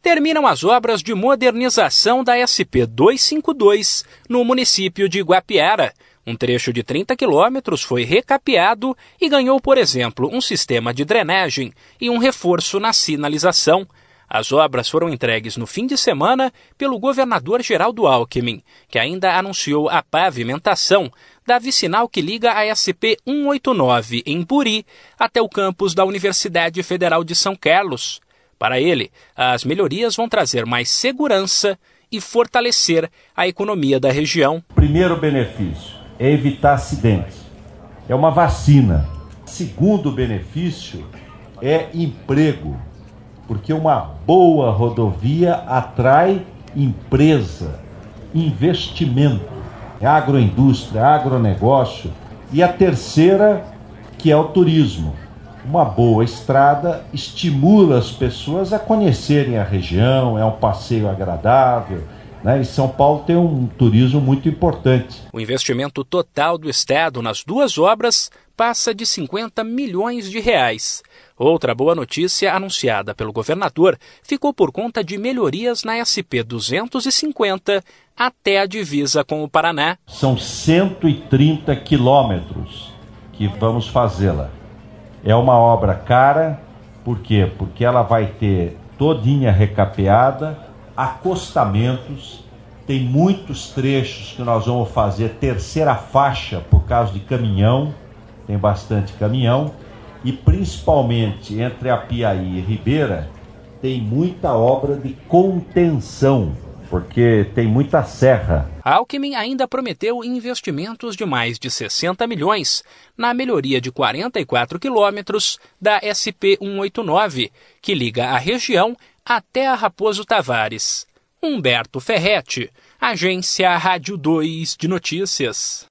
terminam as obras de modernização da SP-252 no município de Guapiara. Um trecho de 30 quilômetros foi recapeado e ganhou, por exemplo, um sistema de drenagem e um reforço na sinalização. As obras foram entregues no fim de semana pelo governador Geraldo Alckmin, que ainda anunciou a pavimentação da vicinal que liga a SP-189 em Puri até o campus da Universidade Federal de São Carlos. Para ele, as melhorias vão trazer mais segurança e fortalecer a economia da região. Primeiro benefício é evitar acidentes. É uma vacina. Segundo benefício é emprego, porque uma boa rodovia atrai empresa, investimento, agroindústria, agronegócio. E a terceira, que é o turismo. Uma boa estrada estimula as pessoas a conhecerem a região, é um passeio agradável, né? E São Paulo tem um turismo muito importante. O investimento total do estado nas duas obras passa de 50 milhões de reais. Outra boa notícia anunciada pelo governador ficou por conta de melhorias na SP-250 até a divisa com o Paraná. São 130 quilômetros que vamos fazê-la. É uma obra cara, por quê? Porque ela vai ter todinha recapeada, acostamentos, tem muitos trechos que nós vamos fazer terceira faixa por causa de caminhão, tem bastante caminhão, e principalmente entre a Piaí e Ribeira tem muita obra de contenção, porque tem muita serra. Alckmin ainda prometeu investimentos de mais de 60 milhões na melhoria de 44 quilômetros da SP-189, que liga a região até a Raposo Tavares. Humberto Ferretti, Agência Rádio 2 de Notícias.